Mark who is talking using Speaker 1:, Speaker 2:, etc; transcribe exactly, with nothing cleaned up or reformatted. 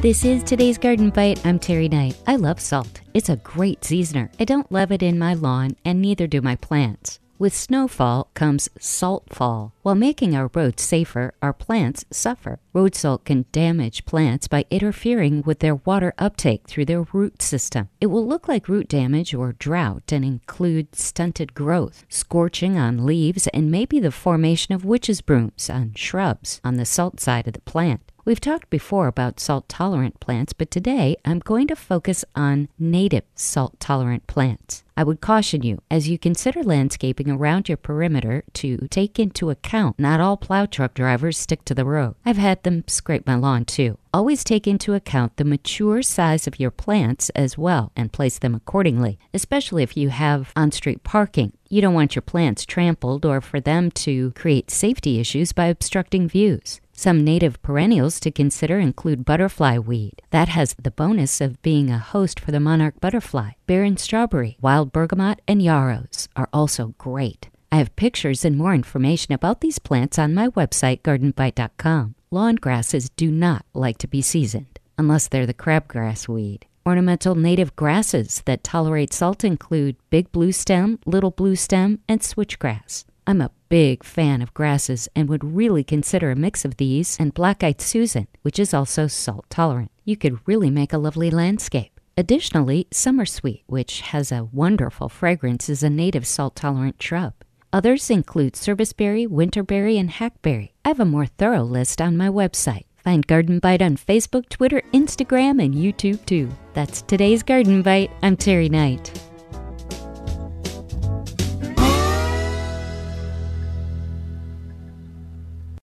Speaker 1: This is today's Garden Bite. I'm Terry Knight. I love salt. It's a great seasoner. I don't love it in my lawn, and neither do my plants. With snowfall comes salt fall. While making our roads safer, our plants suffer. Road salt can damage plants by interfering with their water uptake through their root system. It will look like root damage or drought and include stunted growth, scorching on leaves, and maybe the formation of witch's brooms on shrubs on the salt side of the plant. We've talked before about salt-tolerant plants, but today I'm going to focus on native salt-tolerant plants. I would caution you, as you consider landscaping around your perimeter, to take into account not all plow truck drivers stick to the road. I've had them scrape my lawn too. Always take into account the mature size of your plants as well and place them accordingly, especially if you have on-street parking. You don't want your plants trampled or for them to create safety issues by obstructing views. Some native perennials to consider include butterfly weed. That has the bonus of being a host for the monarch butterfly. Barren strawberry, wild bergamot, and yarrows are also great. I have pictures and more information about these plants on my website, garden bite dot com. Lawn grasses do not like to be seasoned, unless they're the crabgrass weed. Ornamental native grasses that tolerate salt include big blue stem, little blue stem, and switchgrass. I'm a big fan of grasses and would really consider a mix of these and black-eyed Susan, which is also salt-tolerant. You could really make a lovely landscape. Additionally, summer sweet, which has a wonderful fragrance, is a native salt-tolerant shrub. Others include serviceberry, winterberry, and hackberry. I have a more thorough list on my website. Find Garden Bite on Facebook, Twitter, Instagram, and YouTube too. That's today's Garden Bite. I'm Terry Knight.